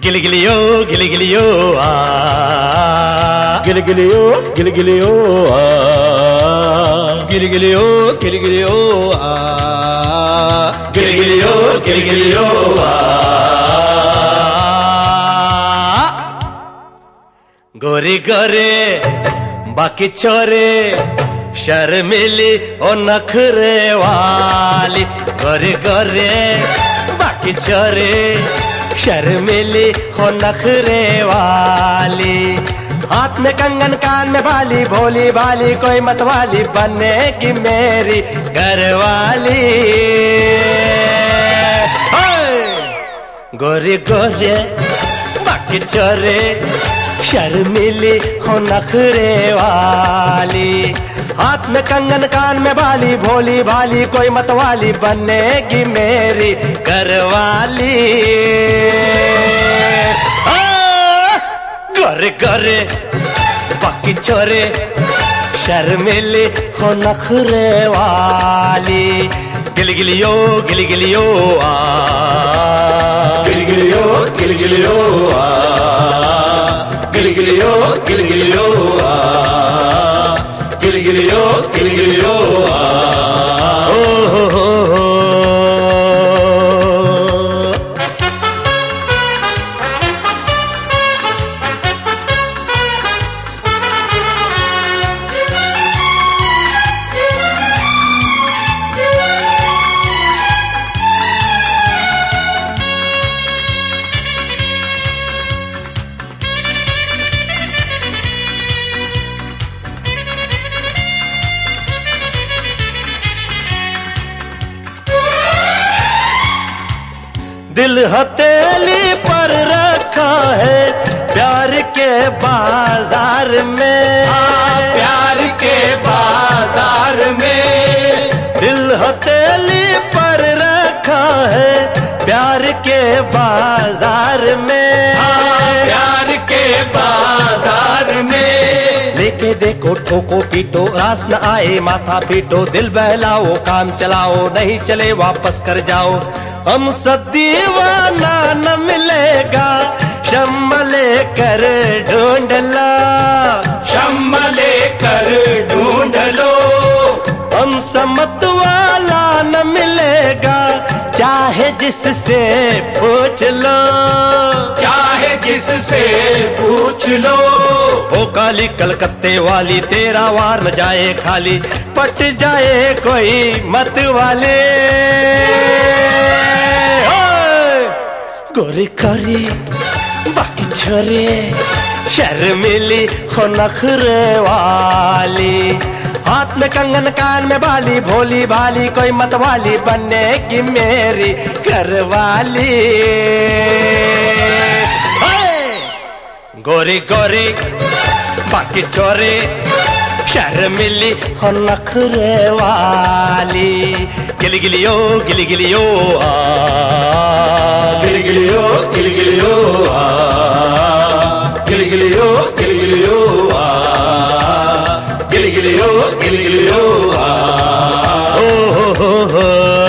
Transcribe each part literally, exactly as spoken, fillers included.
गिलगिलियो गिलगिलियो आ गिलगिलियो गिलगिलियो आ गिलगिलियो गिलगिलियो आ गिलगिलियो गिलगिलियो आ गोरे गोरे बाकी छोरे शर्मिली और नखरे वाली, गोरे गोरे बाकी छोरे शर्मिली हो नखरे वाली। हाथ में कंगन कान में बाली, भोली भाली कोई मतवाली बनेगी मेरी घरवाली। गोरे गोरे बाकी छोरे शर्मिली हो नखरे वाली। हाथ में कंगन कान में बाली, भोली भाली कोई मतवाली बनेगी मेरी घरवाली। गोरे गोरे बाकी छोरे शर्मिली हो नखरे वाली। गिलगिलियो गिलगिलियो आ गिलगिलियो गिलगिलियो आ गिलगिलियो गिलगिलियो आ गिलगिलियो गिलगिलियो आ ओ हो हो हो। दिल हथेली पर रखा है प्यार के बाजार में, प्यार के बाजार में। दिल हथेली पर रखा है प्यार के बाजार में, प्यार के बाजार में। लेके देखो ठोको पीटो रास न आए माथा पीटो, दिल बहलाओ काम चलाओ नहीं चले वापस कर जाओ। हम दीवाना न मिलेगा शम्मा लेकर ढूंढ ला, शम्मा लेकर ढूंढ लो। हम समत वाला न मिलेगा चाहे जिससे पूछ लो, चाहे जिससे पूछ लो। ओ काली कलकत्ते वाली तेरा वार न जाए खाली, पट जाए कोई मत वाले। गोरी गोरी बाकी छोरे शर्मिली हो नखरे वाली। हाथ में कंगन कान में बाली, भोली भाली कोई मतवाली बनेगी मेरी घरवाली। गोरी गोरी बाकी छोरे शर्मिली हो नखरे वाली। गिलगिलियो गिलगिलियो आ गिलगिलियो गिलगिलियो आ गिलगिलियो गिलगिलियो आ गिलगिलियो गिलगिलियो आ ओ हो हो हो।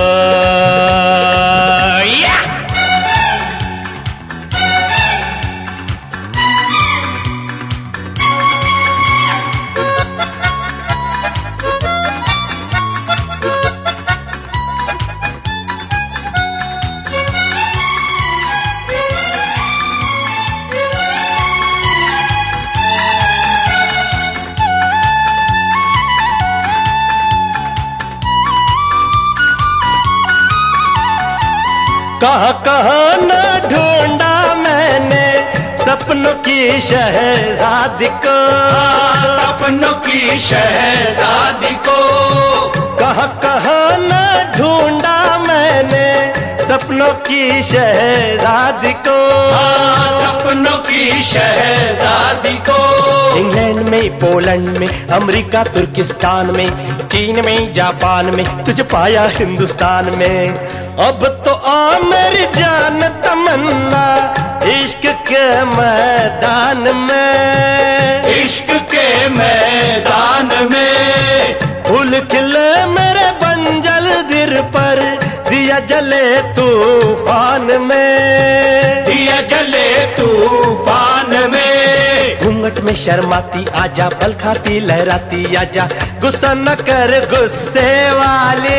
कहाँ कहाँ न ढूंढा मैंने सपनों की शहजादी को, सपनों की शहजादी को। कहाँ कहाँ न ढूंढा मैंने सपनों की शहजादी को, सपनों की शहजादी को। इंग्लैंड में पोलैंड में अमेरिका तुर्किस्तान में चीन में जापान में तुझे पाया हिंदुस्तान में। अब तो आ मेरी जान तमन्ना इश्क के मैदान में, इश्क के मैदान में। फूल खिले मेरे बंजल दिल पर दिया जले तूफान में, दिया जले झपट में शर्माती आजा, पल खाती लहराती आजा, गुस्सा न कर गुस्से वाले।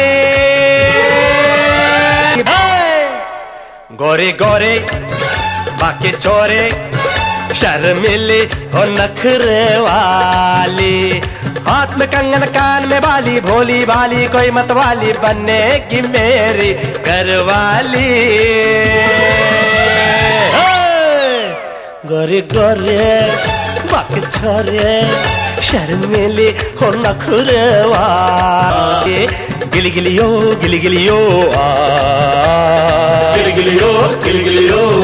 गोरे गोरे बाके चोरे शर्मिले हो नखरे वाली, हाथ में कंगन कान में बाली, भोली भाली कोई मतवाली बनेगी मेरी घरवाली। गोरे गोरे बाके छोरे शर्मिले हो नखरे वाली, गिली गिलियो गिली गिलियो आ गिली गिलियो गिली गिलियो